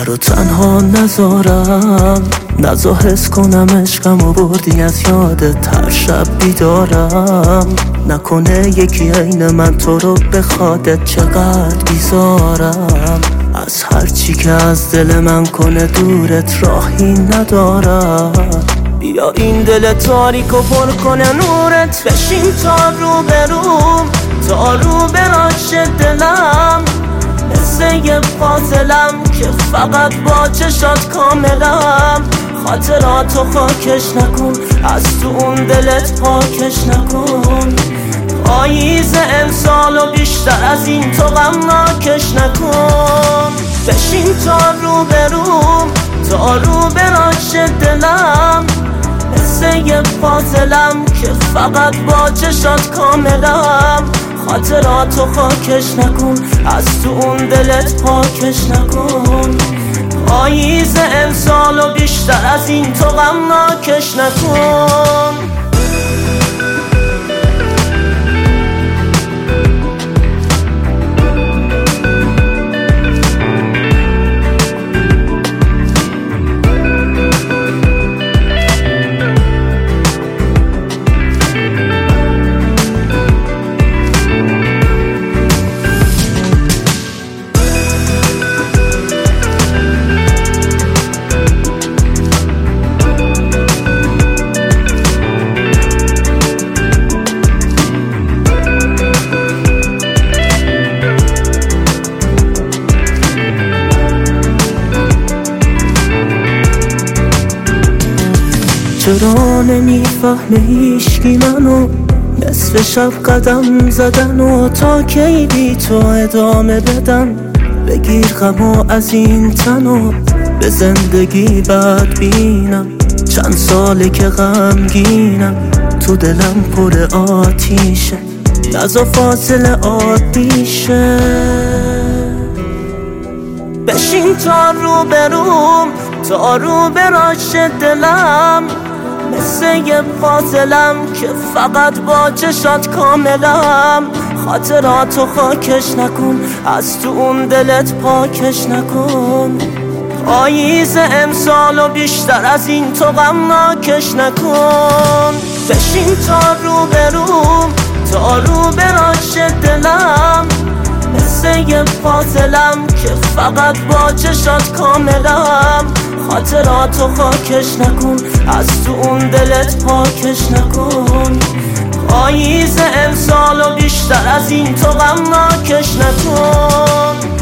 نرو تنها نذارم، نزا حس کنم عشقم و بردی از یادت هر شب بیدارم. نکنه یکی عین من تو رو بخوادت چقدر بیزارم. از هر چی که از دل من کنه دورت راهی ندارم. بیا این دل تاریکو پر کنه نورت، بشین تا رو بروم، تا رو براش دلم. مثل یه قاتلم که فقط با چشات کاملم. خاطراتو خاکش نکن، از تو اون دلت پاکش نکن. پاییز امسال و بیشتر از این تو غمناکش نکن. بشین تا رو بروم، تا رو براش دلم. مثل یه قاتلم که فقط با چشات کاملم. خاطراتو خاکش نکن، از تو اون دلت پاکش نکن. پاییز امسال و بیشتر از این تو غمناکش نکن. چرا نمیفهمه هیشکی منو؟ نصف شب قدم زدن و تا کی بی تو ادامه بدن. بگیر غمو از این تنو، به زندگی بد بینم. چند ساله که غمگینم، تو دلم پر آتیشه. نزا فاصله عادیشه. بشین تا رو بروم، تا رو براش دلم. مثل یه قاتلم که فقط با چشات کاملم. خاطراتو خاکش نکن، از تو اون دلت پاکش نکن. پاییز امسال و بیشتر از این تو غمناکش نکن. بشین تا رو بروم، تا رو براش دلم. مثل یه قاتلم که فقط با چشات کاملم. خاطراتو خاکش نکن، از تو اون دلت پاکش نکن. پاییز امسال و بیشتر از این تو غمناکش نکن.